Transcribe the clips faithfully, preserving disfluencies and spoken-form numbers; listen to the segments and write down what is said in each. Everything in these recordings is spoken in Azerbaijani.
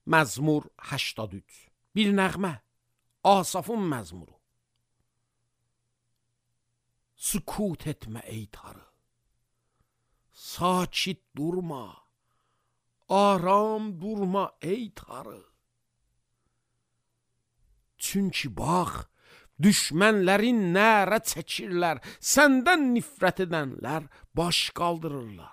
Məzmur həştad üç. Bir nəğmə, Asafın məzmuru. Sükut etmə ey tarı, sakit durma, aram durma ey tarı. Çünki bax, düşmənlərin nərə çəkirlər, səndən nifrət edənlər baş qaldırırlar.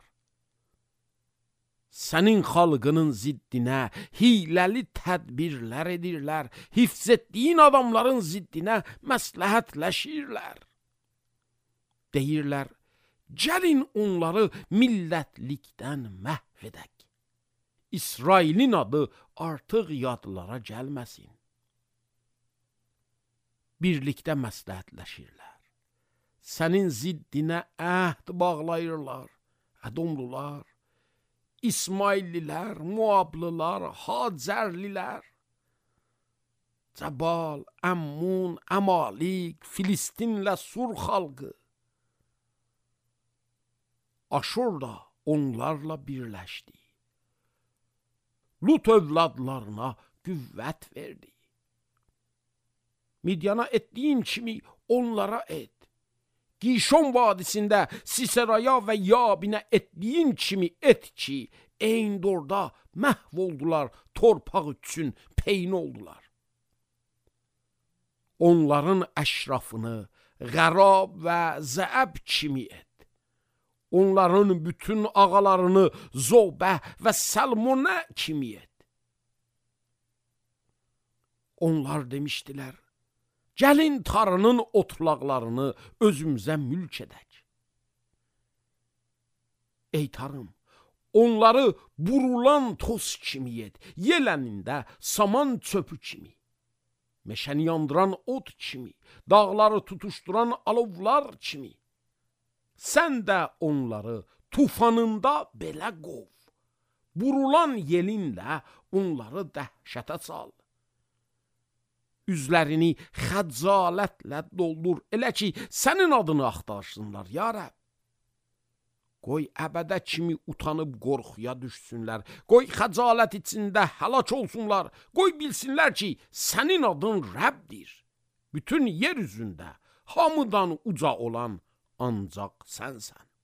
Sənin xalqının ziddinə hiləli tədbirlər edirlər, hifz etdiyin adamların ziddinə məsləhətləşirlər. Deyirlər, gəlin onları millətlikdən məhv edək. İsrailin adı artıq yadlara gəlməsin. Birlikdə məsləhətləşirlər. Sənin ziddinə əhd bağlayırlar. Ədomlular, İsmaillilər, Muablılar, Hacərlilər, Cəbal, Əmmun, Əmalik, Filistinlə Sur xalqı. Aşur da onlarla birləşdi. Lut övladlarına qüvvət verdi. Midyana etdiyin kimi onlara et. Gişon vadisində Siseraya və Yabinə etdiyin kimi et ki, Eyndorda məhv oldular, torpaq üçün peyn oldular. Onların əşrafını Qərab və Zəəb kimi et. Onların bütün ağalarını Zobə və Səlmonə kimi et. Onlar demişdilər, gəlin tarının otlaqlarını özümüzə mülk edək. Ey tarım, onları burulan toz kimi et, yelənində saman çöpü kimi, meşəni yandıran ot kimi, dağları tutuşduran alovlar kimi. Sən də onları tufanında belə qov, burulan yelinlə onları dəhşətə sal. Üzlərini xəcalətlə doldur, elə ki, sənin adını axtarsınlar, ya Rəbb. Qoy əbədə kimi utanıb qorxuya düşsünlər, qoy xəcalət içində həlak olsunlar, qoy bilsinlər ki, sənin adın Rəbbdir. Bütün yer üzündə hamıdan uca olan ancaq sənsən.